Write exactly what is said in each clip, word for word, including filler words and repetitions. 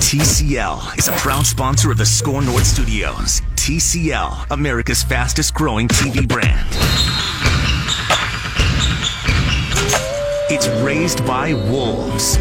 T C L is a proud sponsor of the Score North Studios. T C L, America's fastest growing T V brand. It's raised by wolves.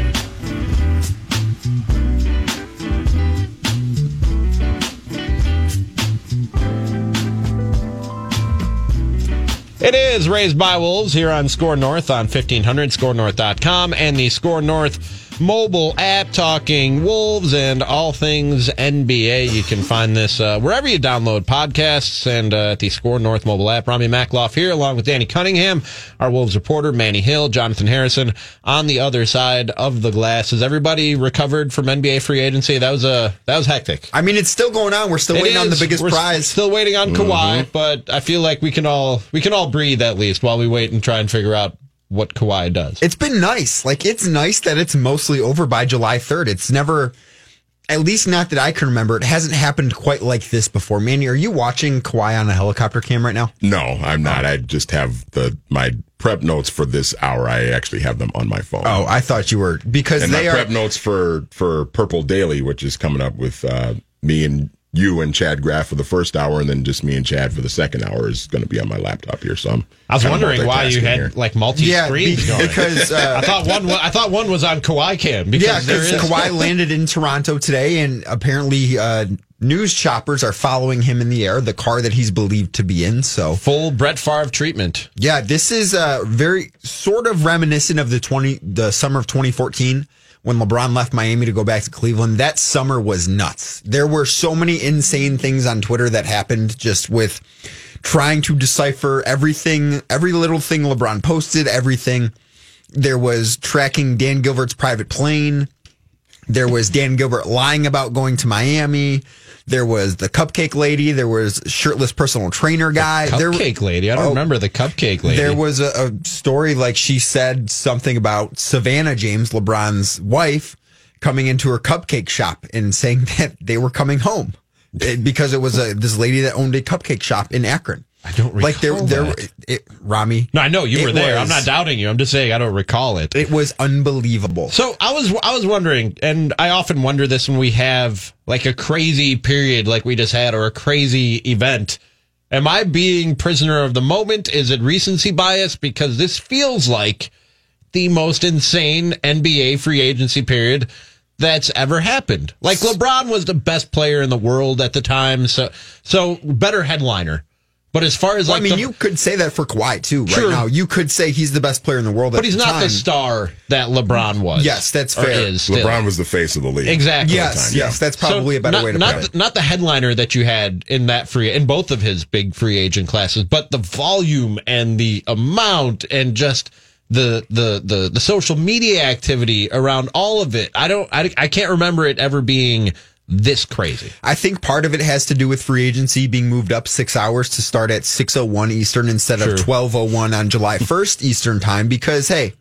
It is Raised by Wolves here on Score North on fifteen hundred, score north dot com, and the Score North mobile app, talking Wolves and all things N B A. You can find this uh, wherever you download podcasts and uh, at the Score North mobile app. Rami Makloff here along with Danny Cunningham, our Wolves reporter, Manny Hill, Jonathan Harrison on the other side of the glass. Has everybody recovered from N B A free agency? That was a that was hectic. I mean, it's still going on. We're still It waiting is. on the biggest We're prize. Still waiting on Kawhi, Mm-hmm. but I feel like we can all we can all breathe at least while we wait and try and figure out what Kawhi does. It's been nice. Like, it's nice that it's mostly over by July third. It's never, at least not that I can remember, it hasn't happened quite like this before. Manny, are you watching Kawhi on a helicopter cam right now? No, I'm not. I just have the my prep notes for this hour. I actually have them on my phone. Oh, I thought you were, because and they my are. prep notes for, for Purple Daily, which is coming up with uh, me and you and Chad Graff for the first hour, and then just me and Chad for the second hour is going to be on my laptop here. So I'm I was wondering why you multitasking had here. like multi screens Yeah, going. because uh, I thought one. I thought one was on Kawhi cam. Because yeah, there because is Kawhi landed in Toronto today, and apparently uh, news choppers are following him in the air, the car that he's believed to be in. So full Brett Favre treatment. yeah, this is uh, very sort of reminiscent of the twenty the summer of twenty fourteen. When LeBron left Miami to go back to Cleveland. That summer was nuts. There were so many insane things on Twitter that happened just with trying to decipher everything, every little thing LeBron posted, everything. There was tracking Dan Gilbert's private plane. There was Dan Gilbert lying about going to Miami. There was the cupcake lady. There was shirtless personal trainer guy. The cupcake there, lady. I don't oh, remember the cupcake lady. There was a, a story like she said something about Savannah James, LeBron's wife, coming into her cupcake shop and saying that they were coming home it, because it was a, this lady that owned a cupcake shop in Akron. I don't recall like there, there. that. It, Rami. No, I know you were there. Was, I'm not doubting you. I'm just saying I don't recall it. It was unbelievable. So I was, I was wondering, and I often wonder this when we have like a crazy period like we just had, or a crazy event. Am I being prisoner of the moment? Is it recency bias? Because this feels like the most insane N B A free agency period that's ever happened. Like LeBron was the best player in the world at the time, so so better headliner. But as far as well, like, I mean, the, you could say that for Kawhi too. Right True. now, you could say he's the best player in the world. But at he's the not time. the star that LeBron was. Yes, that's or fair. Is still. LeBron was the face of the league. Exactly. Yes, yes, that's probably so a better not, way to not put it. The, not the headliner that you had in that free in both of his big free agent classes, but the volume and the amount and just the the the the social media activity around all of it. I don't. I, I can't remember it ever being this crazy. I think part of it has to do with free agency being moved up six hours to start at six oh one Eastern instead True. of twelve oh one on July first Eastern time, because, hey,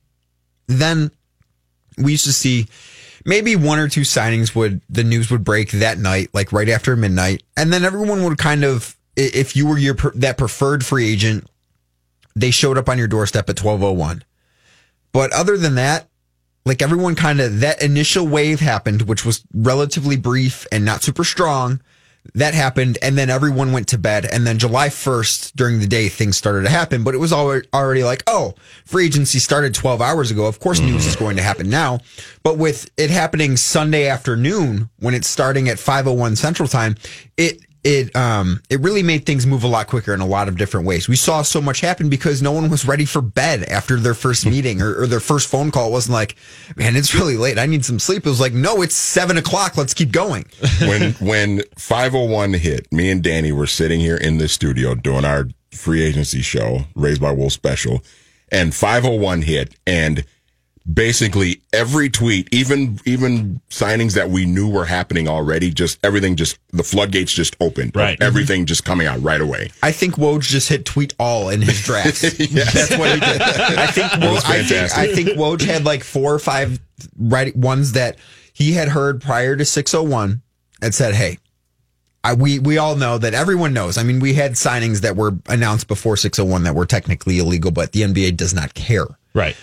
then we used to see maybe one or two signings would, the news would break that night, like right after midnight. And then everyone would kind of, if you were your that preferred free agent, they showed up on your doorstep at twelve oh one. But other than that, like everyone kind of, that initial wave happened, which was relatively brief and not super strong. That happened, and then everyone went to bed. And then July first, during the day, things started to happen. But it was already like, oh, free agency started twelve hours ago. Of course, news is going to happen now. But with it happening Sunday afternoon, when it's starting at five oh one Central Time, it it um it really made things move a lot quicker in a lot of different ways. We saw so much happen because no one was ready for bed after their first meeting or, or their first phone call. It wasn't like, man, it's really late, I need some sleep. It was like, no, it's seven o'clock, let's keep going. when when five oh one hit, me and Danny were sitting here in the studio doing our free agency show, Raised by Wolves special, and five oh one hit, and basically every tweet, even even signings that we knew were happening already, just everything, just the floodgates just opened. Right. Everything just coming out right away. I think Woj just hit tweet all in his drafts. Yes. That's what he did. I think It was Woj, I think fantastic. I think Woj had like four or five right ones that he had heard prior to six oh one and said, hey, I, we we all know that everyone knows. I mean, we had signings that were announced before six oh one that were technically illegal, but the N B A does not care. Right.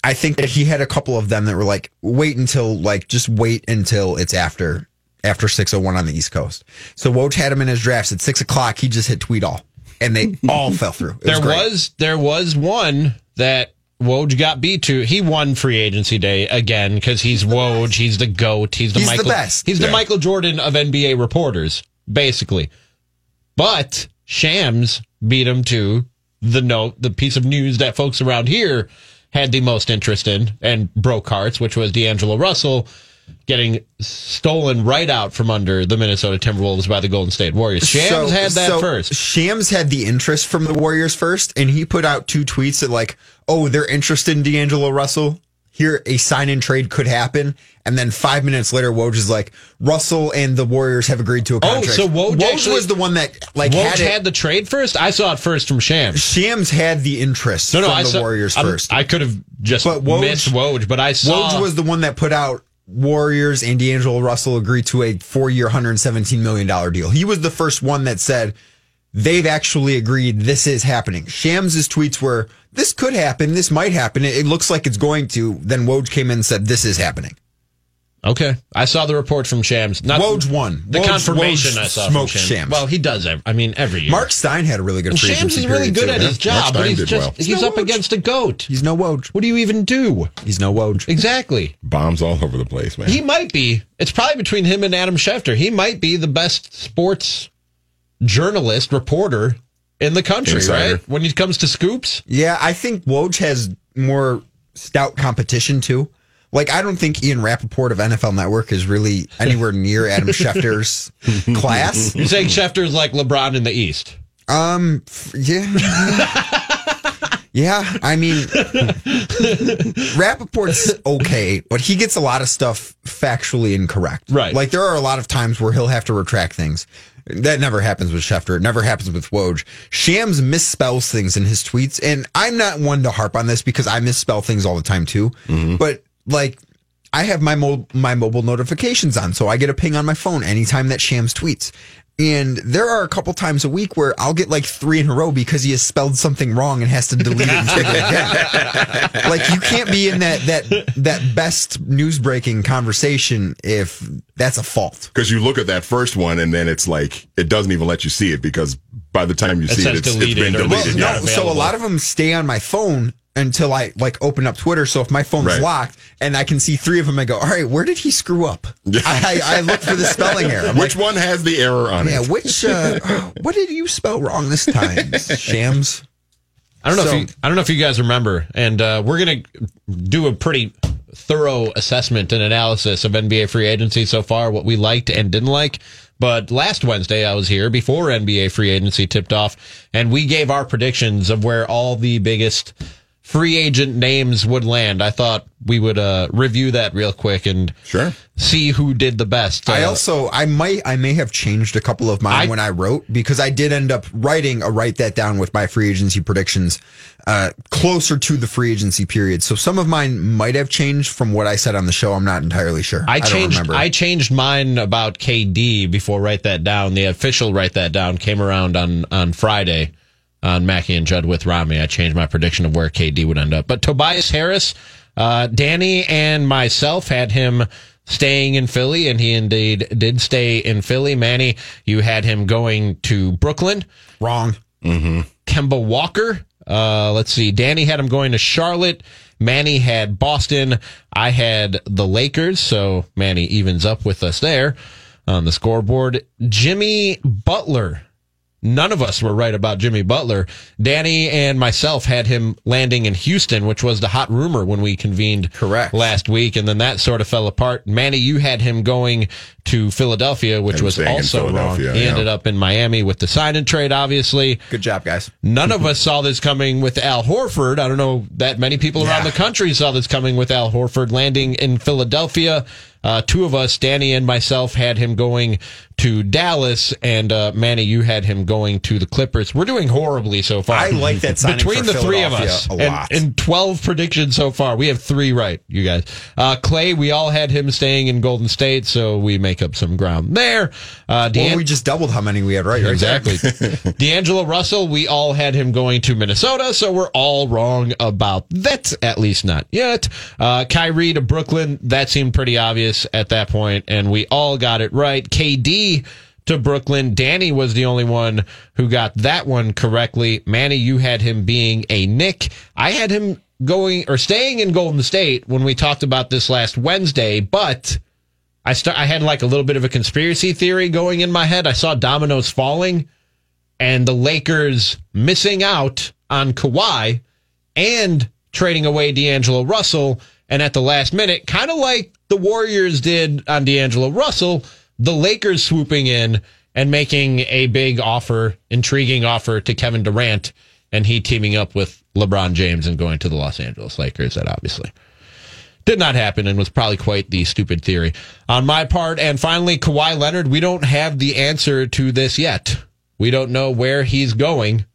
I think that he had a couple of them that were like, wait until, like, just wait until it's after after six oh one on the East Coast. So Woj had him in his drafts at six o'clock. He just hit tweet all, and they all fell through. It there was, great. was there was one that Woj got beat to. He won free agency day again because he's Woj. He's the GOAT. He's the He's Michael. the best. He's Yeah. the Michael Jordan of N B A reporters, basically. But Shams beat him to the note, the piece of news that folks around here had the most interest in and broke hearts, which was D'Angelo Russell getting stolen right out from under the Minnesota Timberwolves by the Golden State Warriors. Shams had that so first. Shams had the interest from the Warriors first, and he put out two tweets that like, oh, they're interested in D'Angelo Russell. Here, a sign-in trade could happen. And then five minutes later, Woj is like, Russell and the Warriors have agreed to a contract. so Woj actually- was the one that like Woj had, had, it. the trade first? I saw it first from Shams. Shams had the interest No, no, from I the saw, Warriors I'm- first. I could have just But Woj- missed Woj, but I saw. Woj was the one that put out Warriors and D'Angelo Russell agreed to a four-year, one hundred seventeen million dollars deal. He was the first one that said, they've actually agreed this is happening. Shams' tweets were, this could happen, this might happen, it, it looks like it's going to. Then Woj came in and said, this is happening. Okay, I saw the report from Shams. Not Woj won. The Woj- confirmation Woj I saw from smoked Shams. Shams. Well, he does. Every, I mean, every year. Mark Stein had a really good free Shams agency is really period, good too. at his Mark job, but Stein he's did just well. he's, He's no up Woj. against a goat. He's no Woj. What do you even do? He's no Woj. Exactly. Bombs all over the place, man. He might be. It's probably between him and Adam Schefter. He might be the best sports journalist reporter in the country, Insider. right? When it comes to scoops. Yeah, I think Woj has more stout competition, too. Like, I don't think Ian Rappaport of N F L Network is really anywhere near Adam Schefter's class. You're saying Schefter's like LeBron in the East. Um, f- yeah. Yeah, I mean, Rappaport's okay, but he gets a lot of stuff factually incorrect. Right. Like, there are a lot of times where he'll have to retract things. That never happens with Schefter. It never happens with Woj. Shams misspells things in his tweets, and I'm not one to harp on this because I misspell things all the time, too. Mm-hmm. But, like, I have my mo- my mobile notifications on, so I get a ping on my phone anytime that Shams tweets. And there are a couple times a week where I'll get like three in a row because he has spelled something wrong and has to delete it and take it again. Like, you can't be in that that that best news breaking conversation if that's a fault. Because you look at that first one and then it's like, it doesn't even let you see it because by the time you It see says it, it's, it's deleted been or- deleted. Well, No, not so a available. lot of them stay on my phone until I like open up Twitter. So if my phone's Right. locked and I can see three of them, I go, all right, where did he screw up? I, I, I look for the spelling error. I'm Which like, one has the error on yeah, it? which, uh, what did you spell wrong this time, Shams? I don't know So- if you, I don't know if you guys remember, and uh, we're gonna do a pretty thorough assessment and analysis of N B A free agency so far, what we liked and didn't like. But last Wednesday, I was here before N B A free agency tipped off, and we gave our predictions of where all the biggest free agent names would land. I thought we would uh, review that real quick and Sure. see who did the best. I Uh, also, I might, I may have changed a couple of mine I- when I wrote because I did end up writing a write that down with my free agency predictions uh, closer to the free agency period. So some of mine might have changed from what I said on the show. I'm not entirely sure. I don't changed. remember. I changed mine about K D before write that down. The official write that down came around on on Friday on Mackey and Judd with Rami. I changed my prediction of where K D would end up. But Tobias Harris, uh, Danny, and myself had him staying in Philly, and he indeed did stay in Philly. Manny, you had him going to Brooklyn. Wrong. Kemba Walker. Uh, let's see. Danny had him going to Charlotte. Manny had Boston. I had the Lakers. So Manny evens up with us there on the scoreboard. Jimmy Butler. None of us were right about Jimmy Butler. Danny and myself had him landing in Houston, which was the hot rumor when we convened Correct. last week. And then that sort of fell apart. Manny, you had him going to Philadelphia, which Had him was staying in also wrong. Philadelphia, He yeah. ended up in Miami with the sign and trade, obviously. Good job, guys. None of us saw this coming with Al Horford. I don't know that many people around Yeah. the country saw this coming with Al Horford landing in Philadelphia. Uh, two of us, Danny and myself, had him going to Dallas, and uh, Manny, you had him going to the Clippers. We're doing horribly so far. I like that signing Between for the three of us, a and, lot. and twelve predictions so far, we have three right, you guys. Uh, Clay, we all had him staying in Golden State, so we make up some ground there. Uh, well, we just doubled how many we had right. right exactly. D'Angelo Russell, we all had him going to Minnesota, so we're all wrong about that, at least not yet. Uh, Kyrie to Brooklyn, that seemed pretty obvious at that point, and we all got it right. K D to Brooklyn. Danny was the only one who got that one correctly. Manny, you had him being a Knick. I had him going or staying in Golden State when we talked about this last Wednesday, but I st- I had like a little bit of a conspiracy theory going in my head. I saw dominoes falling and the Lakers missing out on Kawhi and trading away D'Angelo Russell. And at the last minute, kind of like the Warriors did on D'Angelo Russell, the Lakers swooping in and making a big offer, intriguing offer to Kevin Durant, and he teaming up with LeBron James and going to the Los Angeles Lakers. That obviously did not happen and was probably quite the stupid theory on my part. And finally, Kawhi Leonard, we don't have the answer to this yet. We don't know where he's going.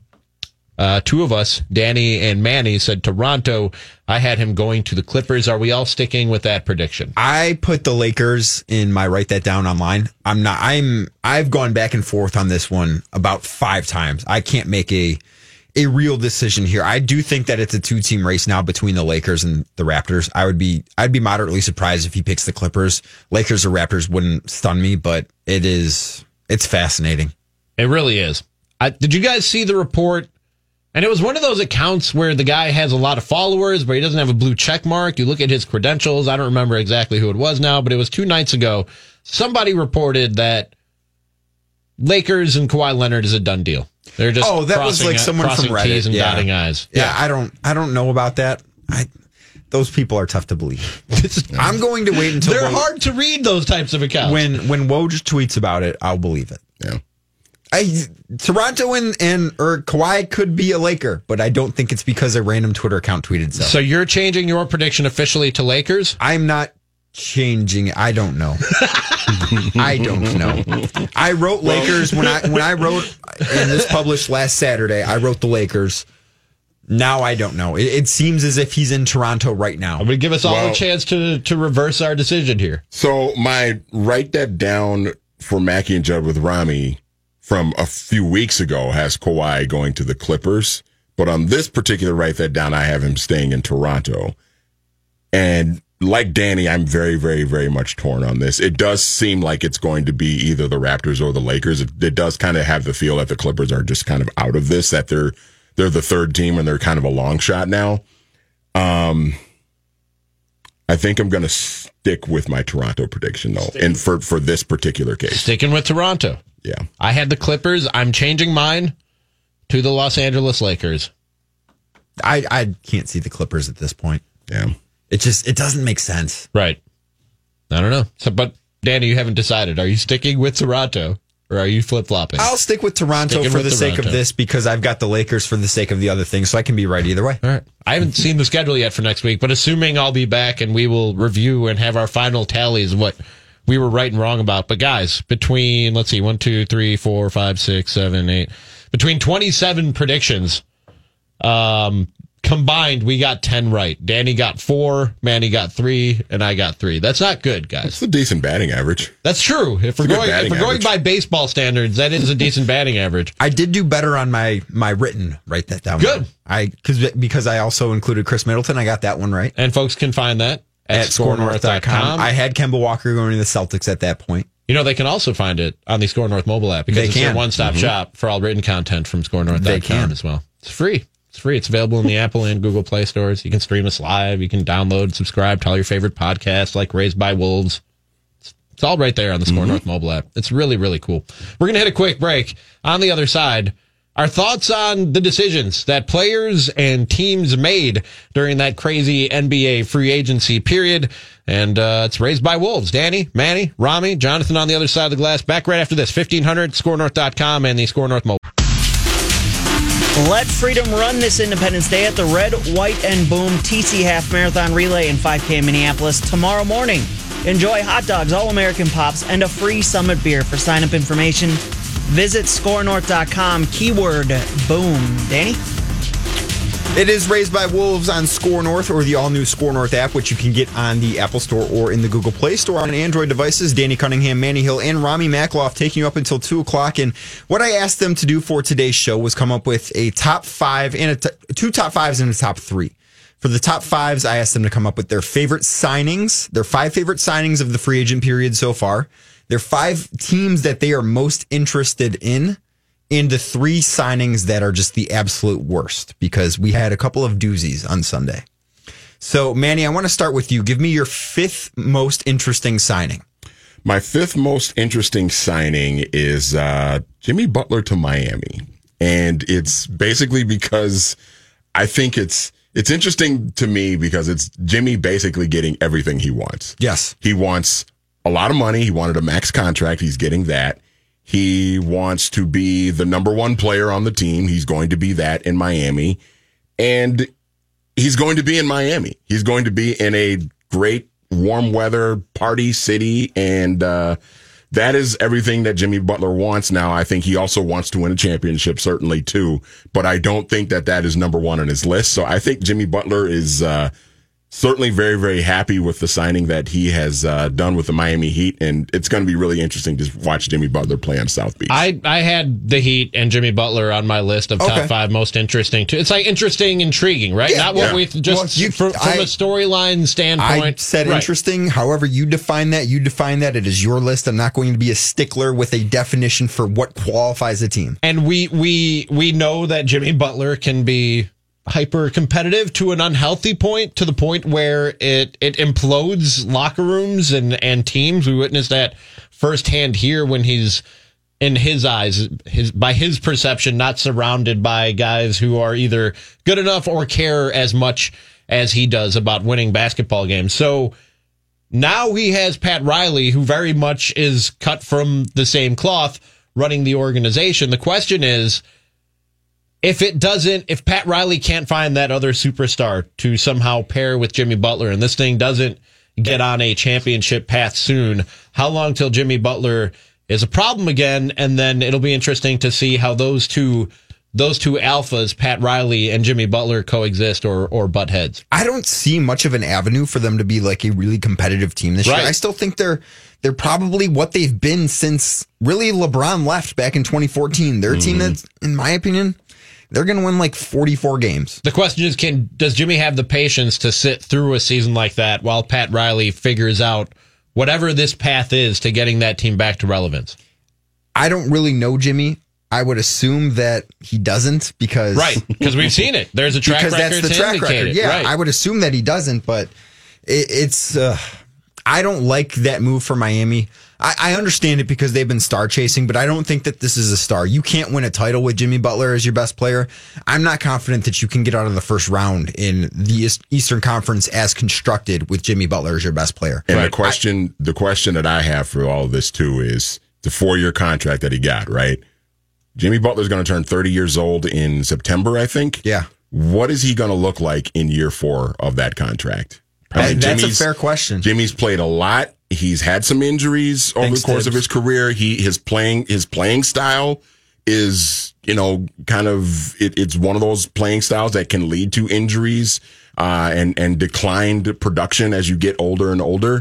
Uh, two of us, Danny and Manny, said Toronto. I had him going to the Clippers. Are we all sticking with that prediction? I put the Lakers in my write that down online. I'm not, I'm, I've gone back and forth on this one about five times. I can't make a, a real decision here. I do think that it's a two team race now between the Lakers and the Raptors. I would be, I'd be moderately surprised if he picks the Clippers. Lakers or Raptors wouldn't stun me, but it is, it's fascinating. It really is. I, did you guys see the report? And it was one of those accounts where the guy has a lot of followers, but he doesn't have a blue check mark. You look at his credentials. I don't remember exactly who it was now, but it was two nights ago. Somebody reported that Lakers and Kawhi Leonard is a done deal. They're just oh, that was like someone from Reddit. T's and yeah. dotting I's. Yeah. yeah, I don't, I don't know about that. I, those people are tough to believe. I'm going to wait until they're Woj, hard to read. Those types of accounts. When when Woj tweets about it, I'll believe it. Yeah. I, Toronto and, and or Kawhi could be a Laker, but I don't think it's because a random Twitter account tweeted so. So you're changing your prediction officially to Lakers? I'm not changing. I don't know. I don't know. I wrote Lakers when I when I wrote, and this published last Saturday, I wrote the Lakers. Now I don't know. It, it seems as if he's in Toronto right now. Would give us all well, a chance to to reverse our decision here. So my write that down for Mackie and Judd with Rami from a few weeks ago has Kawhi going to the Clippers. But on this particular write that down, I have him staying in Toronto. And like Danny, I'm very, very, very much torn on this. It does seem like it's going to be either the Raptors or the Lakers. It, it does kind of have the feel that the Clippers are just kind of out of this, that they're they're the third team and they're kind of a long shot now. Um, I think I'm going to stick with my Toronto prediction, though, Sticking. and for, for this particular case. Sticking with Toronto. Yeah. I had the Clippers. I'm changing mine to the Los Angeles Lakers. I, I can't see the Clippers at this point. Yeah. It just, it doesn't make sense. Right. I don't know. So, but Danny, you haven't decided. Are you sticking with Toronto or are you flip-flopping? I'll stick with Toronto Sticking for with the Toronto. sake of this because I've got the Lakers for the sake of the other things, so I can be right either way. All right. I haven't seen the schedule yet for next week, but assuming I'll be back and we will review and have our final tallies of what we were right and wrong about. But guys, between, let's see, one, two, three, four, five, six, seven, eight, between twenty-seven predictions, um, combined, we got ten right. Danny got four, Manny got three, and I got three. That's not good, guys. That's a decent batting average. That's true. If we're going, if we're going by baseball standards, that is a decent batting average. I did do better on my my written. Write that down. Good. I because because I also included Chris Middleton. I got that one right. And folks can find that at, at score north dot com. I had Kemba Walker going to the Celtics at that point. You know, they can also find it on the Score North mobile app because they it's can. a one-stop mm-hmm. shop for all written content from score north dot com as well. It's free. It's free. It's available in the Apple and Google Play stores. You can stream us live. You can download, subscribe to all your favorite podcasts like Raised by Wolves. It's, it's all right there on the Score mm-hmm. North mobile app. It's really, really cool. We're going to hit a quick break. On the other side, our thoughts on the decisions that players and teams made during that crazy N B A free agency period. And uh, it's Raised by Wolves. Danny, Manny, Rami, Jonathan on the other side of the glass. Back right after this. fifteen hundred, score north dot com, and the Score North mobile. Let freedom run this Independence Day at the Red, White, and Boom T C Half Marathon Relay and five K in Minneapolis tomorrow morning. Enjoy hot dogs, All-American Pops, and a free Summit beer. For sign-up information, visit score north dot com, keyword boom. Danny? It is Raised by Wolves on Score North or the all-new Score North app, which you can get on the Apple Store or in the Google Play Store on Android devices. Danny Cunningham, Manny Hill, and Rami Makloff taking you up until two o'clock. And what I asked them to do for today's show was come up with a top five and a t- two top fives and a top three. For the top fives, I asked them to come up with their favorite signings, their five favorite signings of the free agent period so far, their five teams that they are most interested in, and the three signings that are just the absolute worst, because we had a couple of doozies on Sunday. So, Manny, I want to start with you. Give me your fifth most interesting signing. My fifth most interesting signing is uh, Jimmy Butler to Miami. And it's basically because I think it's it's interesting to me because it's Jimmy basically getting everything he wants. Yes. He wants a lot of money. He wanted a max contract. He's getting that. He wants to be the number one player on the team. He's going to be that in Miami. And he's going to be in Miami. He's going to be in a great warm weather party city. And uh, that is everything that Jimmy Butler wants now. I think he also wants to win a championship, certainly, too. But I don't think that that is number one on his list. So I think Jimmy Butler is uh, certainly very, very happy with the signing that he has uh, done with the Miami Heat, and it's going to be really interesting to watch Jimmy Butler play on South Beach. I, I had the Heat and Jimmy Butler on my list of top Okay. five most interesting. Too. It's like interesting, intriguing, right? Yeah, Not what yeah. we just Well, you- from, from I- a storyline standpoint. I said right. interesting. However you define that, you define that. It is your list. I'm not going to be a stickler with a definition for what qualifies a team. And we we we know that Jimmy Butler can be hyper competitive to an unhealthy point, to the point where it it implodes locker rooms and and teams. We witnessed that firsthand here when he's, in his eyes, his by his perception, not surrounded by guys who are either good enough or care as much as he does about winning basketball games. So now he has Pat Riley, who very much is cut from the same cloth, running the organization. The question is, if it doesn't, if Pat Riley can't find that other superstar to somehow pair with Jimmy Butler, and this thing doesn't get on a championship path soon, how long till Jimmy Butler is a problem again? And then it'll be interesting to see how those two, those two alphas, Pat Riley and Jimmy Butler, coexist or or butt heads. I don't see much of an avenue for them to be like a really competitive team this Right. year. I still think they're they're probably what they've been since really LeBron left back in twenty fourteen. They're a team that's, in my opinion, they're going to win like forty-four games. The question is, can does Jimmy have the patience to sit through a season like that while Pat Riley figures out whatever this path is to getting that team back to relevance? I don't really know Jimmy. I would assume that he doesn't because Right, because we've seen it. There's a track because record that's the to track indicate record. it. Yeah, right. I would assume that he doesn't, but it, it's. Uh, I don't like that move for Miami. I, I understand it because they've been star chasing, but I don't think that this is a star. You can't win a title with Jimmy Butler as your best player. I'm not confident that you can get out of the first round in the Eastern Conference as constructed with Jimmy Butler as your best player. And Right. the question, the question that I have for all of this too is the four-year contract that he got. Right, Jimmy Butler's going to turn thirty years old in September, I think. Yeah. What is he going to look like in year four of that contract? I mean, That- that's a Jimmy's- fair question. Jimmy's played a lot. He's had some injuries over Thanks, the course Tibbs. of his career. He his playing his playing style is, you know, kind of it, it's one of those playing styles that can lead to injuries uh, and and declined production as you get older and older.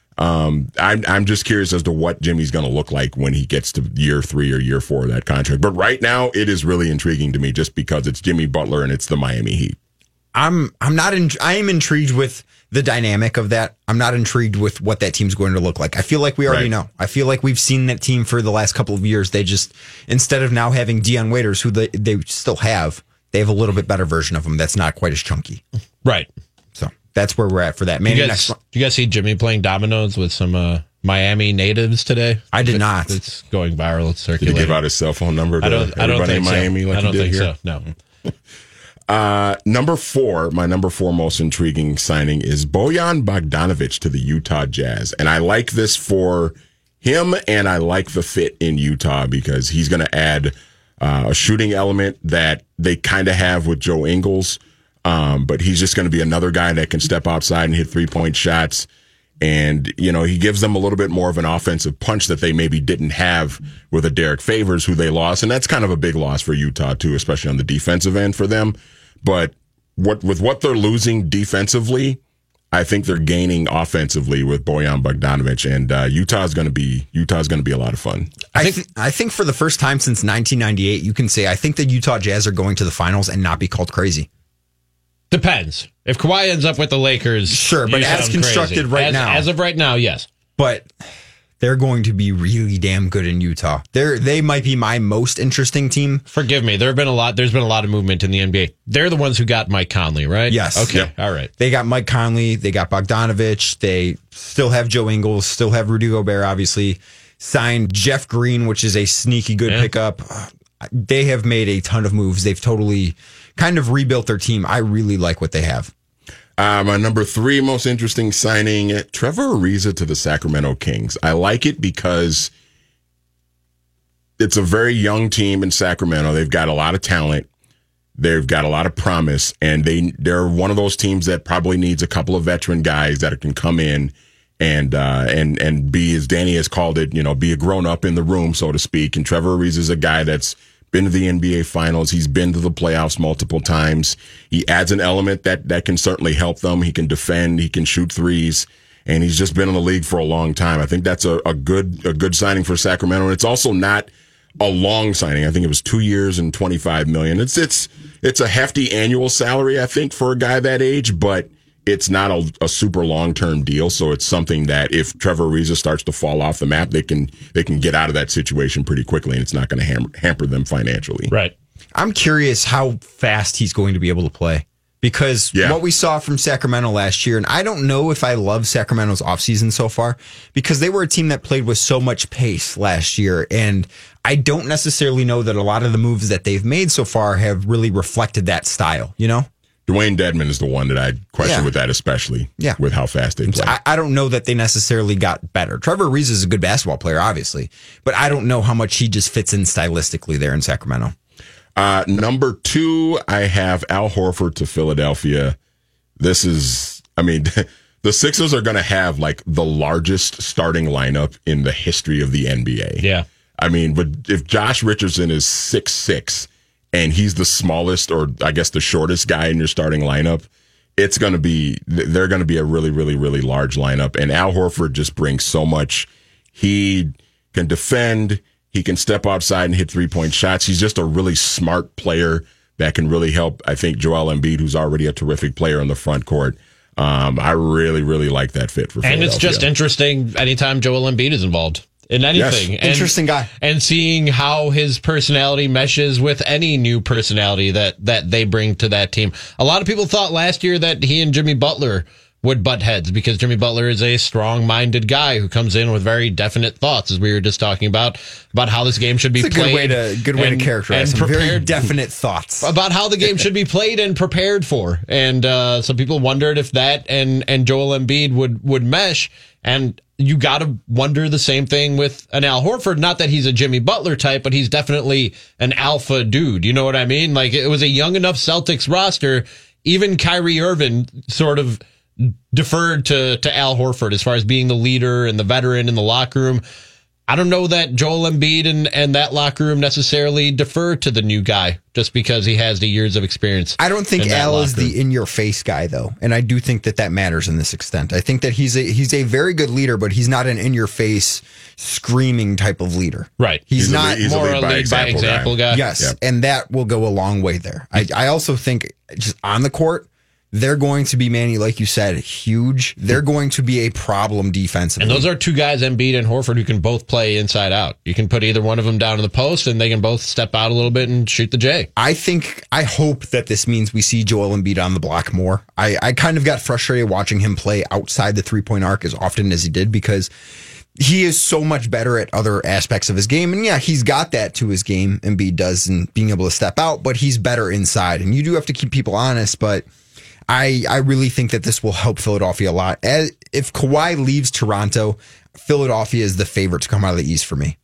Um, I'm I'm just curious as to what Jimmy's going to look like when he gets to year three or year four of that contract. But right now, it is really intriguing to me just because it's Jimmy Butler and it's the Miami Heat. I'm I'm not in, I am intrigued with the dynamic of that. I'm not intrigued with what that team's going to look like. I feel like we already Right. know. I feel like we've seen that team for the last couple of years. They just, instead of now having Dion Waiters, who they, they still have, they have a little bit better version of him that's not quite as chunky. Right. So that's where we're at for that. Man, You next guys, one. you guys see Jimmy playing dominoes with some uh, Miami natives today? I did not. It's going viral. It's Did he circulating. give out his cell phone number to I don't. I don't everybody in think Miami so. like I don't he did think here? so. No. Uh, number four, my number four most intriguing signing is Bojan Bogdanovic to the Utah Jazz. And I like this for him, and I like the fit in Utah because he's going to add uh, a shooting element that they kind of have with Joe Ingles. Um, but he's just going to be another guy that can step outside and hit three-point shots. And, you know, he gives them a little bit more of an offensive punch that they maybe didn't have with a Derek Favors, who they lost. And that's kind of a big loss for Utah, too, especially on the defensive end for them. But what with what they're losing defensively, I think they're gaining offensively with Bojan Bogdanovic. And uh, Utah's going to be Utah's going to be a lot of fun. I think, I, th- I think for the first time since nineteen ninety-eight, you can say I think the Utah Jazz are going to the finals and not be called crazy. Depends. If Kawhi ends up with the Lakers, sure, but as constructed crazy. right as, now, as of right now, yes. But they're going to be really damn good in Utah. They're they might be my most interesting team. Forgive me. There have been a lot. There's been a lot of movement in the N B A. They're the ones who got Mike Conley, right? Yes. Okay. Yep. All right. They got Mike Conley. They got Bogdanovich. They still have Joe Ingles. Still have Rudy Gobert. Obviously, signed Jeff Green, which is a sneaky good yeah. pickup. They have made a ton of moves. They've totally kind of rebuilt their team. I really like what they have. Uh, my number three most interesting signing, Trevor Ariza to the Sacramento Kings. I like it because it's a very young team in Sacramento. They've got a lot of talent. They've got a lot of promise, and they, they're one of those teams that probably needs a couple of veteran guys that can come in and uh, and and be, as Danny has called it, you know, be a grown-up in the room, so to speak. And Trevor Ariza is a guy that's been to the N B A Finals. He's been to the playoffs multiple times. He adds an element that, that can certainly help them. He can defend. He can shoot threes. And he's just been in the league for a long time. I think that's a, a good a good signing for Sacramento. And it's also not a long signing. I think it was two years and twenty-five million dollars. It's it's it's a hefty annual salary, I think, for a guy that age, but it's not a, a super long-term deal, so it's something that if Trevor Ariza starts to fall off the map, they can they can get out of that situation pretty quickly, and it's not going to ham- hamper them financially. Right. I'm curious how fast he's going to be able to play, because yeah. what we saw from Sacramento last year, and I don't know if I love Sacramento's offseason so far, because they were a team that played with so much pace last year, and I don't necessarily know that a lot of the moves that they've made so far have really reflected that style, you know? Dwayne Dedmon is the one that I question Yeah. with that, especially Yeah. with how fast they play. I, I don't know that they necessarily got better. Trevor Ariza is a good basketball player, obviously, but I don't know how much he just fits in stylistically there in Sacramento. Uh, number two, I have Al Horford to Philadelphia. This is, I mean, the Sixers are going to have like the largest starting lineup in the history of the N B A. Yeah. I mean, but if Josh Richardson is six six and he's the smallest, or I guess the shortest guy in your starting lineup, it's going to be, they're going to be a really, really, really large lineup. And Al Horford just brings so much. He can defend. He can step outside and hit three-point shots. He's just a really smart player that can really help, I think, Joel Embiid, who's already a terrific player on the front court. Um, I really, really like that fit for Philadelphia. And it's just interesting anytime Joel Embiid is involved in anything. Yes. And, Interesting guy. And seeing how his personality meshes with any new personality that, that they bring to that team. A lot of people thought last year that he and Jimmy Butler would butt heads, because Jimmy Butler is a strong-minded guy who comes in with very definite thoughts, as we were just talking about, about how this game should be It's a played. good way to good way and, to characterize and some very prepared definite thoughts about how the game should be played and prepared for. And uh, some people wondered if that and, and Joel Embiid would, would mesh. And you got to wonder the same thing with an Al Horford. Not that he's a Jimmy Butler type, but he's definitely an alpha dude. You know what I mean? Like, it was a young enough Celtics roster. Even Kyrie Irving sort of deferred to, to Al Horford as far as being the leader and the veteran in the locker room. I don't know that Joel Embiid and, and that locker room necessarily defer to the new guy just because he has the years of experience. I don't think Al is the in-your-face guy, though, and I do think that that matters in this extent. I think that he's a he's a very good leader, but he's not an in-your-face screaming type of leader. Right. He's, He's a not lead- he's a more lead a by lead by example example guy. guy. Yes, Yep. and that will go a long way there. I, I also think just on the court, they're going to be, Manny, like you said, huge. They're going to be a problem defensively. And those are two guys, Embiid and Horford, who can both play inside out. You can put either one of them down in the post, and they can both step out a little bit and shoot the J. I think, I hope that this means we see Joel Embiid on the block more. I, I kind of got frustrated watching him play outside the three-point arc as often as he did, because he is so much better at other aspects of his game. And yeah, he's got that to his game, Embiid does, and being able to step out, but he's better inside. And you do have to keep people honest, but I, I really think that this will help Philadelphia a lot. As, if Kawhi leaves Toronto, Philadelphia is the favorite to come out of the East for me.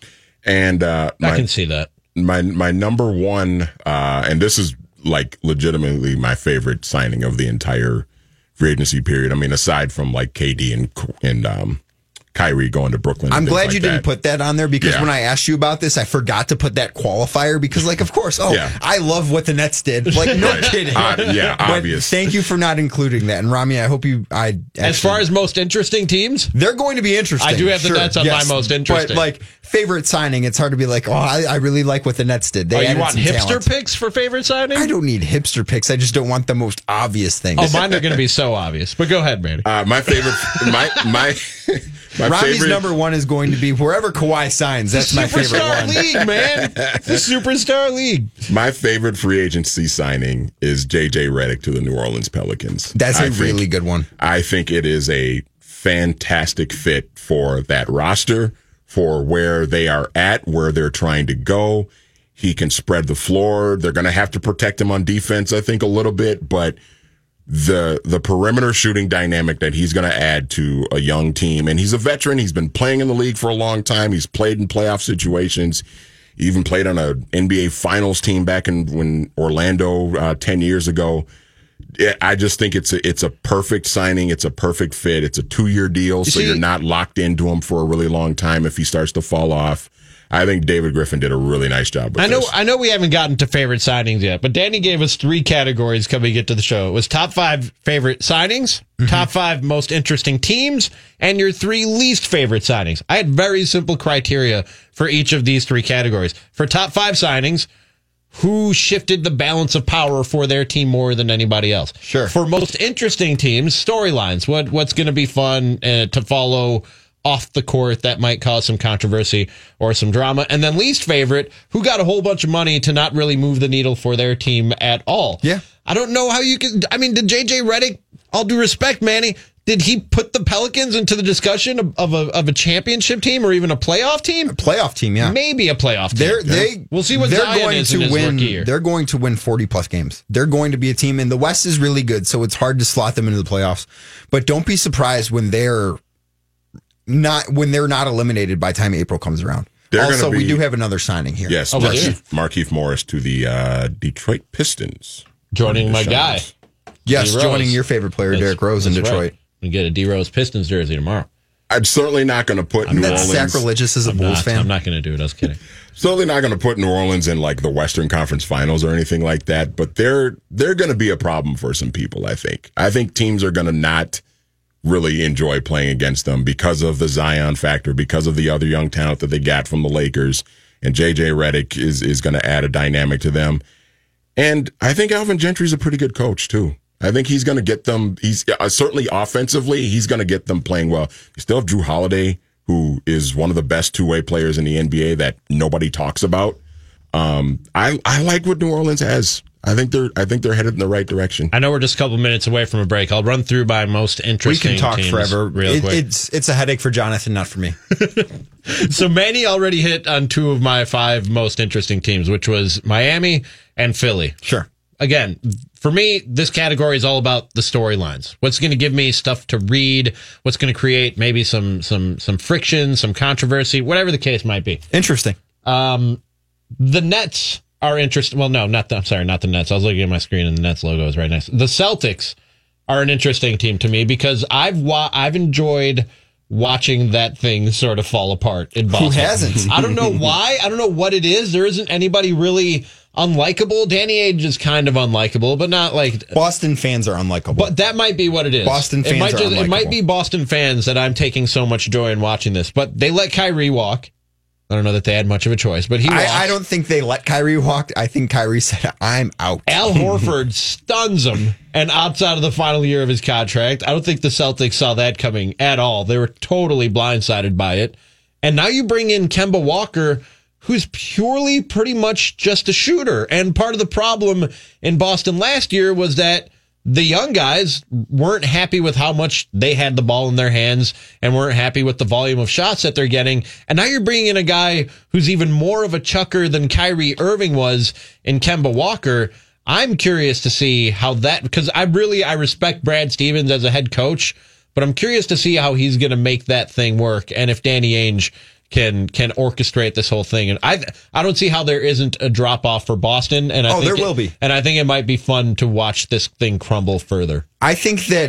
And uh, I my, can see that. my my number one, uh, and this is like legitimately my favorite signing of the entire free agency period. I mean, aside from like K D and and um, Kyrie going to Brooklyn. I'm glad like you didn't that. put that on there because Yeah. when I asked you about this, I forgot to put that qualifier because, like, of course, oh, Yeah. I love what the Nets did. Like, no Right. kidding. Uh, yeah, But obvious. Thank you for not including that. And Rami, I hope you. I actually, As far as most interesting teams, they're going to be interesting. I do have the sure, Nets on yes. my most interesting. But like favorite signing, it's hard to be like, oh, I, I really like what the Nets did. They oh, you added want some hipster talent. picks for favorite signing? I don't need hipster picks. I just don't want the most obvious things. Oh, mine are going to be so obvious. But go ahead, Manny. Uh, my favorite, my my my Rami's favorite number one is going to be wherever Kawhi signs. That's my favorite Superstar one. League, man. The Superstar League. My favorite free agency signing is J J Redick to the New Orleans Pelicans. That's a I think- really good one. I think it is a fantastic fit for that roster, for where they are at, where they're trying to go. He can spread the floor. They're going to have to protect him on defense, I think, a little bit, but the the perimeter shooting dynamic that he's going to add to a young team, and he's a veteran. He's been playing in the league for a long time. He's played in playoff situations. He even played on an N B A Finals team back in when Orlando uh, ten years ago. I just think it's a, it's a perfect signing. It's a perfect fit. It's a two-year deal, so see- you're not locked into him for a really long time if he starts to fall off. I think David Griffin did a really nice job with I know this. I know we haven't gotten to favorite signings yet, but Danny gave us three categories coming into the show. It was top five favorite signings, Mm-hmm. top five most interesting teams, and your three least favorite signings. I had very simple criteria for each of these three categories. For top five signings, who shifted the balance of power for their team more than anybody else? Sure. For most interesting teams, storylines. What what's going to be fun uh, to follow off the court that might cause some controversy or some drama. And then least favorite, who got a whole bunch of money to not really move the needle for their team at all. Yeah. I don't know how you can. I mean, did J J Redick, all due respect, Manny, did he put the Pelicans into the discussion of, of a of a championship team or even a playoff team? Playoff team, yeah. Maybe a playoff team. They're, they, we'll see what they're Zion going is to in his win. rookie year. They're going to win forty plus games. They're going to be a team, and the West is really good, so it's hard to slot them into the playoffs. But don't be surprised when they're not when they're not eliminated by the time April comes around. They're gonna also, we be- do have another signing here. Yes, Oh, we do? Markeith, Markeith Morris to the uh, Detroit Pistons. Joining my guy. Shines. Yes, D. Rose. joining your favorite player, That's- Derrick Rose, in that's Detroit. right. We get a D Rose Pistons jersey tomorrow. I'm certainly not going to put New That's Orleans. sacrilegious as a Bulls Not- fan. I'm not going to do it. I was kidding. Certainly not going to put New Orleans in like the Western Conference Finals or anything like that. But they're they're going to be a problem for some people. I think. I think teams are going to not really enjoy playing against them because of the Zion factor, because of the other young talent that they got from the Lakers, and J J Redick is is going to add a dynamic to them. And I think Alvin Gentry's a pretty good coach too. I think he's going to get them. He's uh, certainly offensively, he's going to get them playing well. You still have Drew Holiday, who is one of the best two-way players in the N B A that nobody talks about. Um, I I like what New Orleans has. I think they're I think they're headed in the right direction. I know we're just a couple minutes away from a break. I'll run through my most We interesting can talk teams forever. real It- quick. it's it's a headache for Jonathan, not for me. So Manny already hit on two of my five most interesting teams, which was Miami and Philly. Sure. Again, for me, this category is all about the storylines. What's going to give me stuff to read? What's going to create maybe some some some friction, some controversy, whatever the case might be. Interesting. Um, the Nets are interesting. Well, no, not the, I'm sorry, not the Nets. I was looking at my screen and the Nets logo is right next. The Celtics are an interesting team to me because I've wa- I've enjoyed watching that thing sort of fall apart in Boston. Who hasn't? I don't know why. I don't know what it is. There isn't anybody really unlikable. Danny Ainge is kind of unlikable, but not like. Boston fans are unlikable. But that might be what it is. Boston it fans might are just, It might unlikable. be Boston fans that I'm taking so much joy in watching this. But they let Kyrie walk. I don't know that they had much of a choice, but he walks. I, I don't think they let Kyrie walk. I think Kyrie said, I'm out. Al Horford stuns him and opts out of the final year of his contract. I don't think the Celtics saw that coming at all. They were totally blindsided by it. And now you bring in Kemba Walker, who's purely pretty much just a shooter. And part of the problem in Boston last year was that the young guys weren't happy with how much they had the ball in their hands and weren't happy with the volume of shots that they're getting. And now you're bringing in a guy who's even more of a chucker than Kyrie Irving was in Kemba Walker. I'm curious to see how that, because I really, I respect Brad Stevens as a head coach, but I'm curious to see how he's going to make that thing work. And if Danny Ainge can can orchestrate this whole thing. And I I don't see how there isn't a drop off for Boston. And I Oh, think there it- will be. And I think it might be fun to watch this thing crumble further. I think that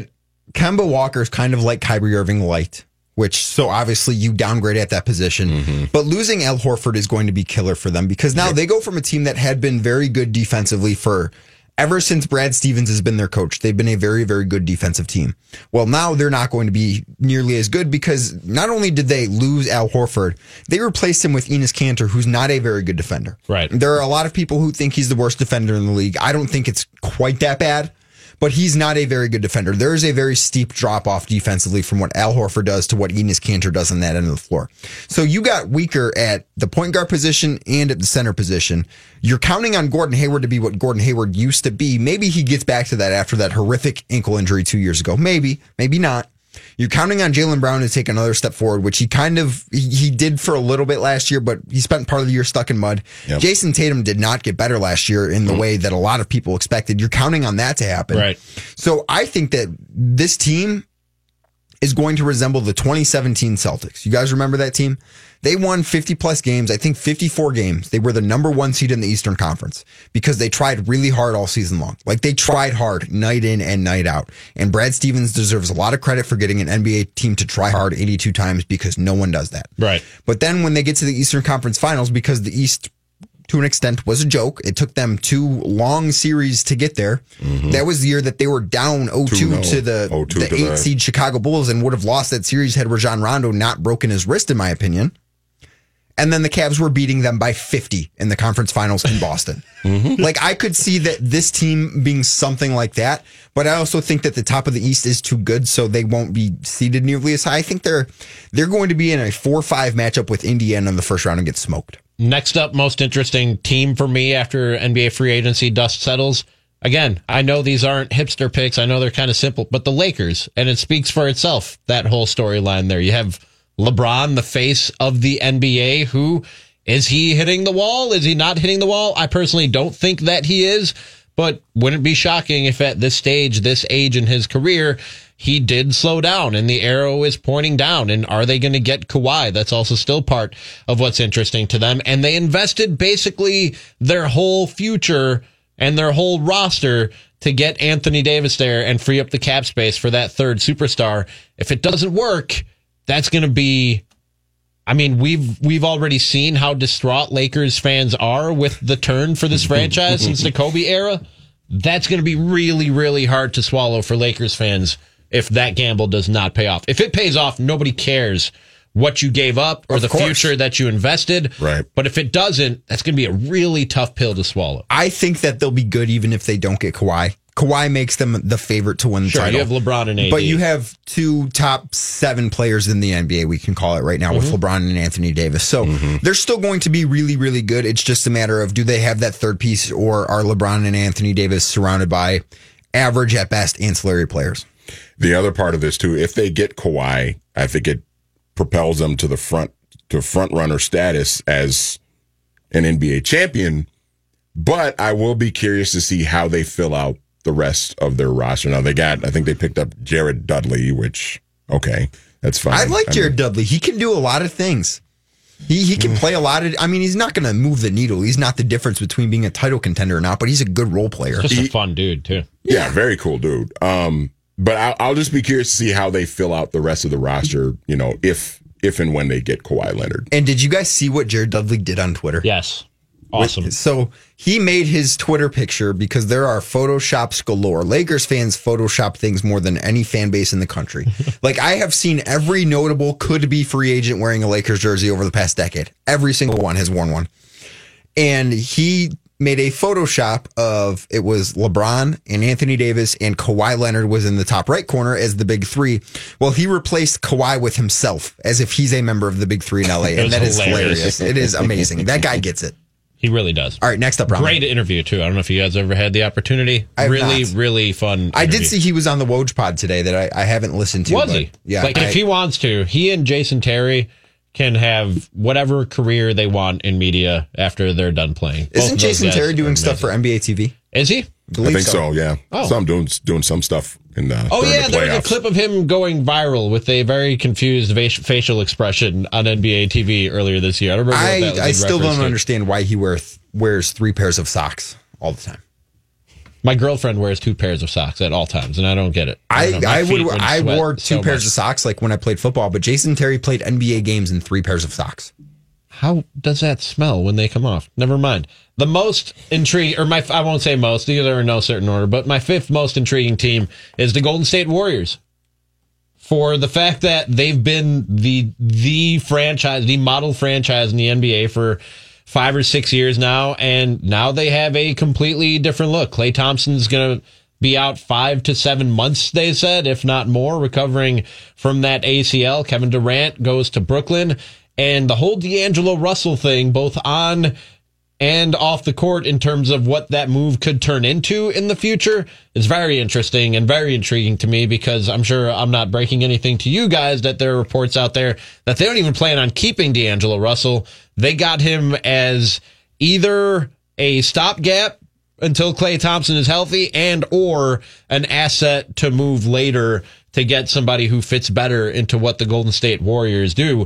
Kemba Walker is kind of like Kyrie Irving light, which so obviously you downgrade at that position. Mm-hmm. But losing Al Horford is going to be killer for them because now yep. they go from a team that had been very good defensively for ever since Brad Stevens has been their coach. They've been a very, very good defensive team. Well, now they're not going to be nearly as good because not only did they lose Al Horford, they replaced him with Enes Kanter, who's not a very good defender. Right. There are a lot of people who think he's the worst defender in the league. I don't think it's quite that bad, but he's not a very good defender. There is a very steep drop off defensively from what Al Horford does to what Enes Kanter does on that end of the floor. So you got weaker at the point guard position and at the center position. You're counting on Gordon Hayward to be what Gordon Hayward used to be. Maybe he gets back to that after that horrific ankle injury two years ago. Maybe, maybe not. You're counting on Jaylen Brown to take another step forward, which he kind of, he, he did for a little bit last year, but he spent part of the year stuck in mud. Yep. Jason Tatum did not get better last year in the mm. way that a lot of people expected. You're counting on that to happen. Right. So I think that this team is going to resemble the twenty seventeen Celtics. You guys remember that team? They won fifty plus games. I think fifty-four games. They were the number one seed in the Eastern Conference because they tried really hard all season long. Like they tried hard night in and night out. And Brad Stevens deserves a lot of credit for getting an N B A team to try hard eighty-two times because no one does that. Right. But then when they get to the Eastern Conference Finals, because the East to an extent was a joke. It took them two long series to get there. Mm-hmm. That was the year that they were down oh two to the, the eight seed Chicago Bulls and would have lost that series had Rajon Rondo not broken his wrist, in my opinion. And then the Cavs were beating them by fifty in the conference finals in Boston. Mm-hmm. Like I could see that this team being something like that, but I also think that the top of the East is too good, so they won't be seeded nearly as high. I think they're they're going to be in a four five matchup with Indiana in the first round and get smoked. Next up, most interesting team for me after N B A free agency dust settles. Again, I know these aren't hipster picks. I know they're kind of simple, but the Lakers, and it speaks for itself, that whole storyline there. You have LeBron, the face of the N B A, who, is he hitting the wall? Is he not hitting the wall? I personally don't think that he is, but wouldn't it be shocking if at this stage, this age in his career, he did slow down and the arrow is pointing down. And are they going to get Kawhi? That's also still part of what's interesting to them. And they invested basically their whole future and their whole roster to get Anthony Davis there and free up the cap space for that third superstar. If it doesn't work, that's going to be, I mean, we've we've already seen how distraught Lakers fans are with the turn for this franchise since the Kobe era. That's going to be really, really hard to swallow for Lakers fans if that gamble does not pay off. If it pays off, nobody cares what you gave up or of the course. future that you invested. Right. But if it doesn't, that's going to be a really tough pill to swallow. I think that they'll be good even if they don't get Kawhi. Kawhi makes them the favorite to win the sure, title. You have LeBron and A D. But you have two top seven players in the N B A, we can call it right now, mm-hmm. with LeBron and Anthony Davis. So mm-hmm. they're still going to be really, really good. It's just a matter of, do they have that third piece, or are LeBron and Anthony Davis surrounded by average at best ancillary players? The other part of this too, if they get Kawhi, I think it propels them to the front, to front runner status as an N B A champion. But I will be curious to see how they fill out the rest of their roster. Now they got, I think they picked up Jared Dudley, which, okay, that's fine. I like I Jared mean, Dudley. He can do a lot of things. He he can play a lot of, I mean, he's not going to move the needle. He's not the difference between being a title contender or not, but he's a good role player. Just he, a fun dude, too. Yeah, yeah, very cool dude. Um, but I'll, I'll just be curious to see how they fill out the rest of the roster, you know, if if and when they get Kawhi Leonard. And did you guys see what Jared Dudley did on Twitter? Yes. Awesome. With, so he made his Twitter picture because there are Photoshops galore. Lakers fans Photoshop things more than any fan base in the country. Like, I have seen every notable could-be free agent wearing a Lakers jersey over the past decade. Every single one has worn one. And he made a Photoshop of, it was LeBron and Anthony Davis, and Kawhi Leonard was in the top right corner as the big three. Well, he replaced Kawhi with himself as if he's a member of the big three in L A. And that is hilarious. It is amazing. That guy gets it. He really does. All right, next up, Ron. Great interview, too. I don't know if you guys ever had the opportunity. Really, not. really fun interview. I did see he was on the Woj pod today that I, I haven't listened to. Was but, he? Yeah. Like, I, if he wants to, he and Jason Terry can have whatever career they want in media after they're done playing. Both isn't Jason Terry doing stuff for N B A T V? Is he? I, I think so, so yeah. Oh. So I'm doing, doing some stuff in the Oh, yeah, the there was a clip of him going viral with a very confused facial expression on N B A T V earlier this year. I don't remember what that was I, I still don't to. understand why he wears, wears three pairs of socks all the time. My girlfriend wears two pairs of socks at all times, and I don't get it. I, don't know, I my feet would I sweat wore two so pairs much. of socks like when I played football, but Jason Terry played N B A games in three pairs of socks. How does that smell when they come off? Never mind. The most intriguing, or my, I won't say most, these are in no certain order, but my fifth most intriguing team is the Golden State Warriors. For the fact that they've been the the franchise, the model franchise in the N B A for five or six years now, and now they have a completely different look. Klay Thompson's going to be out five to seven months, they said, if not more, recovering from that A C L. Kevin Durant goes to Brooklyn, and the whole D'Angelo Russell thing, both on and off the court in terms of what that move could turn into in the future, is very interesting and very intriguing to me, because I'm sure I'm not breaking anything to you guys that there are reports out there that they don't even plan on keeping D'Angelo Russell. They got him as either a stopgap until Klay Thompson is healthy and or an asset to move later to get somebody who fits better into what the Golden State Warriors do.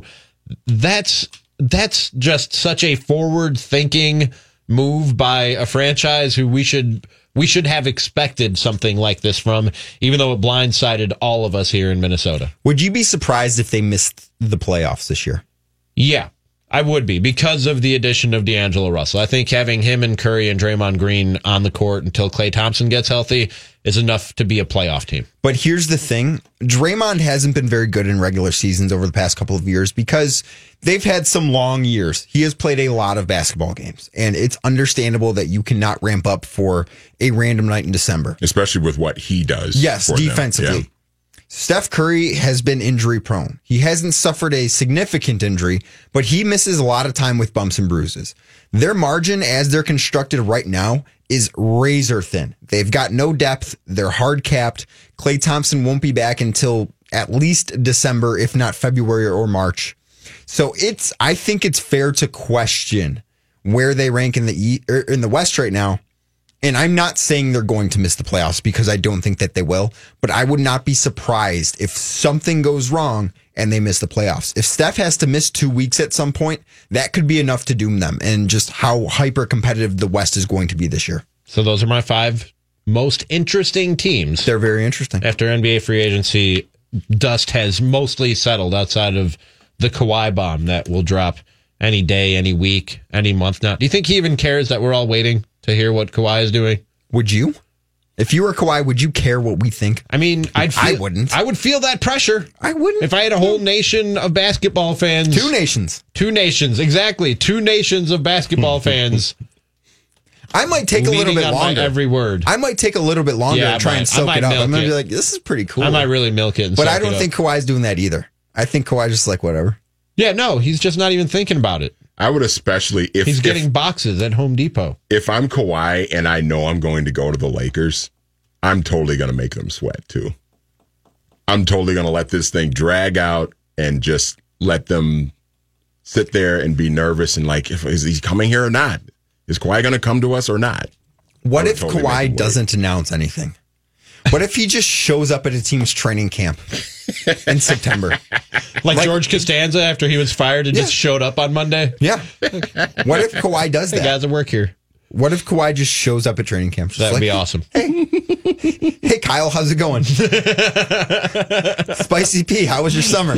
That's that's just such a forward-thinking move by a franchise who we should we should have expected something like this from, even though it blindsided all of us here in Minnesota. Would you be surprised if they missed the playoffs this year? Yeah, I would be, because of the addition of D'Angelo Russell. I think having him and Curry and Draymond Green on the court until Klay Thompson gets healthy is enough to be a playoff team. But here's the thing. Draymond hasn't been very good in regular seasons over the past couple of years because they've had some long years. He has played a lot of basketball games, and it's understandable that you cannot ramp up for a random night in December. Especially with what he does. Yes, for them. defensively. Yeah. Steph Curry has been injury prone. He hasn't suffered a significant injury, but he misses a lot of time with bumps and bruises. Their margin, as they're constructed right now, is razor thin. They've got no depth. They're hard capped. Klay Thompson won't be back until at least December, if not February or March. So it's, I think it's fair to question where they rank in the e- or in the West right now. And I'm not saying they're going to miss the playoffs, because I don't think that they will, but I would not be surprised if something goes wrong and they miss the playoffs. If Steph has to miss two weeks at some point, that could be enough to doom them, and just how hyper competitive the West is going to be this year. So those are my five most interesting teams. They're very interesting. After N B A free agency, dust has mostly settled outside of the Kawhi bomb that will drop any day, any week, any month now. Do you think he even cares that we're all waiting to hear what Kawhi is doing? Would you? If you were Kawhi, would you care what we think? I mean, I'd feel, I wouldn't. I would feel that pressure. I wouldn't. If I had a whole nation of basketball fans. Two nations. Two nations, exactly. Two nations of basketball fans. I might take a little bit on longer. My every word. I might take a little bit longer Yeah, to try I and might- soak I it might up. I'm milk going to it. be like, this is pretty cool. I might really milk it. And But soak I it don't up. think Kawhi's doing that either. I think Kawhi's just like, whatever. Yeah, no, he's just not even thinking about it. I would especially if He's if, getting boxes at Home Depot. if I'm Kawhi and I know I'm going to go to the Lakers, I'm totally going to make them sweat too. I'm totally going to let this thing drag out and just let them sit there and be nervous and like, if, is he coming here or not? Is Kawhi going to come to us or not? What I would if totally make him Kawhi wait. doesn't announce anything? What if he just shows up at a team's training camp in September? Like, George Costanza after he was fired and Yeah. just showed up on Monday. Yeah. What if Kawhi does Hey, that? guys, I work here. What if Kawhi just shows up at training camp? Just That would like, be awesome. Hey, Kyle, how's it going? Spicy P, how was your summer?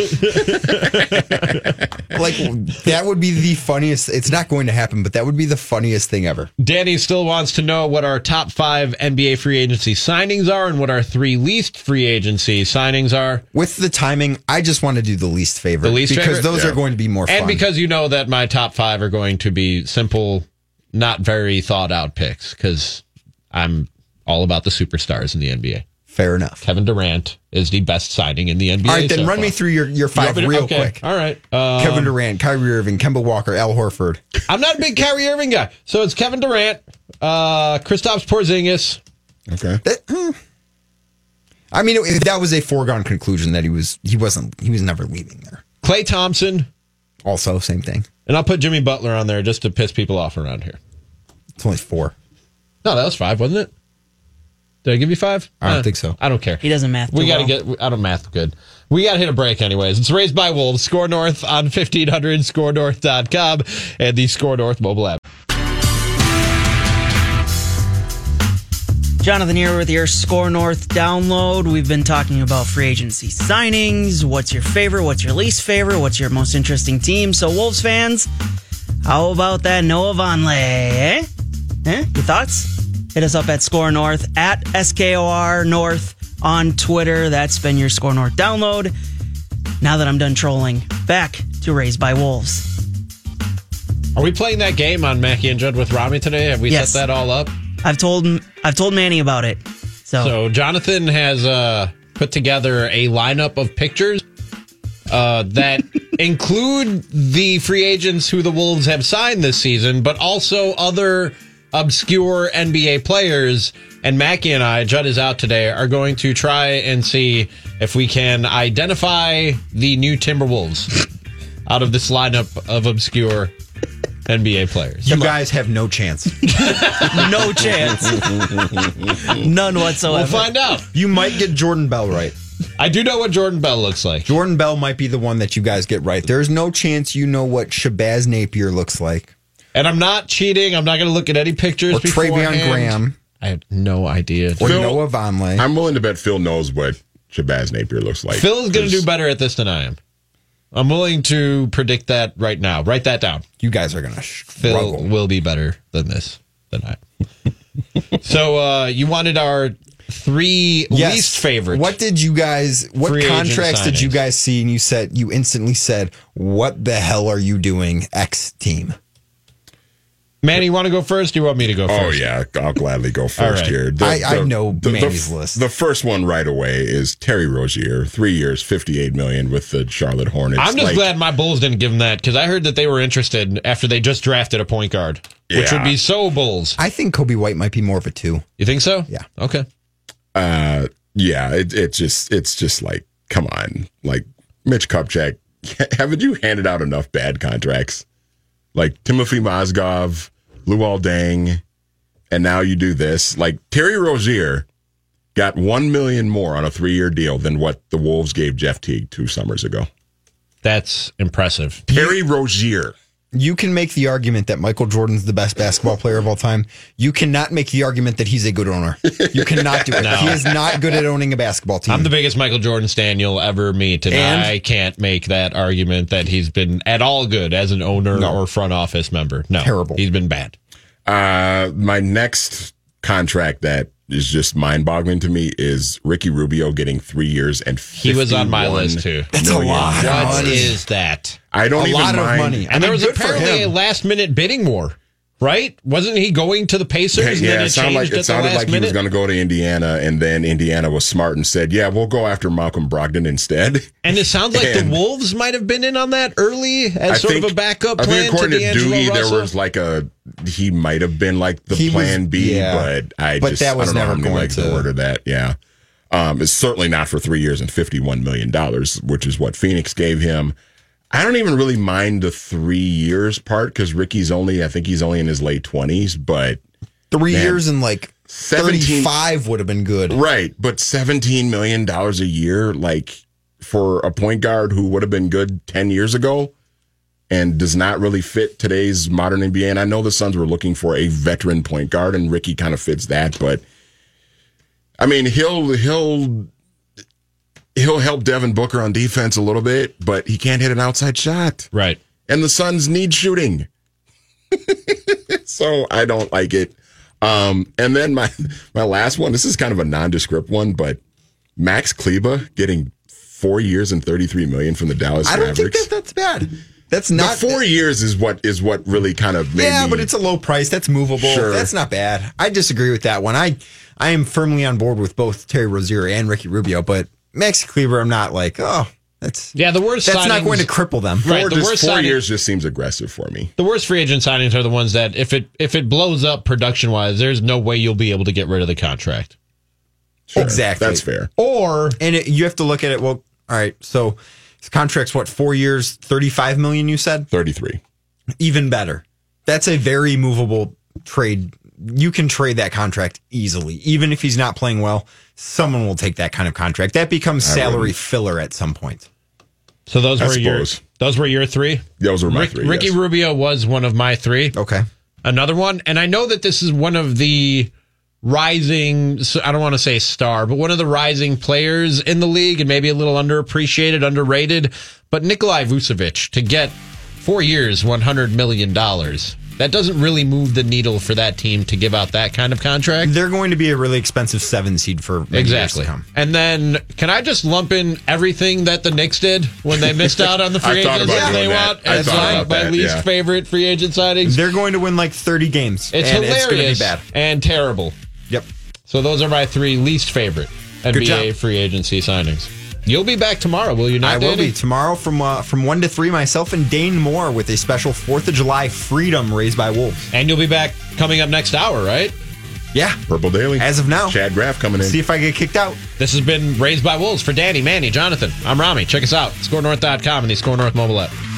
Like, that would be the funniest. It's not going to happen, but that would be the funniest thing ever. Danny still wants to know what our top five N B A free agency signings are and what our three least free agency signings are. With the timing, I just want to do the least favorite. The least because favorite? those Yeah. are going to be more fun. And because you know that my top five are going to be simple, not very thought out picks, because I'm all about the superstars in the N B A. Fair enough. Kevin Durant is the best signing in the N B A. All right, then so run far. me through your, your You five want me to- real okay. quick. All right. Uh, Kevin Durant, Kyrie Irving, Kemba Walker, Al Horford. I'm not a big Kyrie Irving guy. So it's Kevin Durant, uh, Kristaps Porzingis. Okay. That, hmm. I mean, it, that was a foregone conclusion that he was he wasn't he was never leaving there. Klay Thompson, Also, same thing. and I'll put Jimmy Butler on there just to piss people off around here. It's only four. No, that was five, wasn't it? Did I give you five? I don't Uh, think so. I don't care. He doesn't math We too got to well. get. I don't math good. We got to hit a break, anyways. It's Raised by Wolves. Score North on fifteen hundred, score north dot com, and the Score North mobile app. Jonathan here with your Score North download. We've been talking about free agency signings. What's your favorite? What's your least favorite? What's your most interesting team? So, Wolves fans, how about that Noah Vonleh? Eh? Eh? Your thoughts? Hit us up at Score North, at S K O R North on Twitter. That's been your Score North download. Now that I'm done trolling, back to Raised by Wolves. Are we playing that game on Mackie and Judd with Rami today? Have we Yes. set that all up? I've told I've told Manny about it. So, So Jonathan has uh, put together a lineup of pictures uh, that include the free agents who the Wolves have signed this season, but also other obscure N B A players. And Mackie and I, Judd is out today, are going to try and see if we can identify the new Timberwolves out of this lineup of obscure N B A players. You guys have no chance. no chance. None whatsoever. We'll find out. You might get Jordan Bell right. I do know what Jordan Bell looks like. Jordan Bell might be the one that you guys get right. There's no chance you know what Shabazz Napier looks like. And I'm not cheating. I'm not going to look at any pictures Or beforehand. Travion Graham. I have no idea. Or Phil- Noah Vonleh. I'm willing to bet Phil knows what Shabazz Napier looks like. Phil is going to 'Cause do better at this than I am. I'm willing to predict that right now. Write that down. You guys are going to Phil struggle. will be better than this than I. So uh, you wanted our three Yes. least favorite. What did you guys, what free agent contracts did you signings. guys see and you said, you instantly said, what the hell are you doing, X team? Manny, you want to go first? Or you want me to go Oh, first? yeah. I'll gladly go first All right. here. I- I know Manny's the, list. The first one right away is Terry Rozier, three years, fifty-eight million dollars with the Charlotte Hornets. I'm just Like, glad my Bulls didn't give him that because I heard that they were interested after they just drafted a point guard, which Yeah. would be so Bulls. I think Kobe White might be more of a two. You think so? Yeah. Okay. Uh, yeah, it, it just, it's just like, come on. Like, Mitch Kupchak, haven't you handed out enough bad contracts? Like Timothy Mozgov, Luol Deng, and now you do this. Like, Terry Rozier got one million dollars more on a three-year deal than what the Wolves gave Jeff Teague two summers ago. That's impressive. Terry Rozier. You can make the argument that Michael Jordan's the best basketball player of all time. You cannot make the argument that he's a good owner. You cannot do it. No. He is not good at owning a basketball team. I'm the biggest Michael Jordan stan you'll ever meet, and, And? I can't make that argument that he's been at all good as an owner No. or front office member. No. Terrible. He's been bad. Uh, my next contract that is just mind-boggling to me is Ricky Rubio getting three years and He was on my fifty-one list, too. That's a million lot of dollars. What money. is that? I don't a even lot mind. of money. And there was good for apparently a him. last-minute bidding war, right? Wasn't he going to the Pacers? and Yeah, then it it sounded like changed it at the sounded last like he minute? was going to go to Indiana, and then Indiana was smart and said, "Yeah, we'll go after Malcolm Brogdon instead." And it sounds like And- the Wolves might have been in on that early as I sort think, of a backup I plan think according to to, D'Angelo Doogie, Russell. there was like a he might have been like the He was- plan B, yeah. but I But just that was I don't know never how many going legs to- the word of that. Yeah, um, it's certainly not for three years and fifty-one million dollars, which is what Phoenix gave him. I don't even really mind the three years part because Ricky's only, I think he's only in his late twenties, but Three Man. years and like seventeen thirty-five would have been good. right, but seventeen million dollars a year, like for a point guard who would have been good ten years ago and does not really fit today's modern N B A. And I know the Suns were looking for a veteran point guard, and Ricky kind of fits that. But I mean, he'll he'll he'll help Devin Booker on defense a little bit, but he can't hit an outside shot. Right. And the Suns need shooting, so I don't like it. Um, and then my my last one. This is kind of a nondescript one, but Max Kleba getting four years and thirty three million from the Dallas I don't Mavericks. think that that's bad. That's The not four years is what is what really kind of made Yeah, me, but it's a low price. That's movable. Sure. That's not bad. I disagree with that one. I I am firmly on board with both Terry Rozier and Ricky Rubio, but Max Kleber, I'm not like, oh, that's Yeah, the worst that's not signings- going to cripple them. Right, four, the just worst four signing- years just seems aggressive for me. The worst free agent signings are the ones that if it if it blows up production wise, there's no way you'll be able to get rid of the contract. Sure, Exactly. that's fair. Or And it, you have to look at it. Well, all right. So his contract's what, four years, thirty-five million, you said? thirty three. Even better. That's a very movable trade. You can trade that contract easily. Even if he's not playing well, someone will take that kind of contract. That becomes salary wouldn't. filler at some point. so those I were your suppose. those were your three. Those were my Rick- three. Ricky yes. Rubio was one of my three. Okay. Another one, and I know that this is one of the rising, I don't want to say star, but one of the rising players in the league and maybe a little underappreciated, underrated. But Nikolai Vucevic to get four years, one hundred million dollars. That doesn't really move the needle for that team to give out that kind of contract. They're going to be a really expensive seven seed for many exactly. years to come. And then, can I just lump in everything that the Knicks did when they missed out on the free I thought agents about they doing that. want? I As thought like about my that, least yeah. favorite free agent signings. They're going to win like thirty games. It's and hilarious it's going to be bad. and terrible. Yep. So those are my three least favorite N B A job. free agency signings. You'll be back tomorrow, will you not, I will Danny? be tomorrow from uh, from one to three. Myself and Dane Moore with a special Fourth of July Freedom Raised by Wolves. And you'll be back coming up next hour, right? Yeah, Purple Daily. as of now. Chad Graff coming in. See if I get kicked out. This has been Raised by Wolves for Danny, Manny, Jonathan. I'm Rami. Check us out, score north dot com and the Score North mobile app.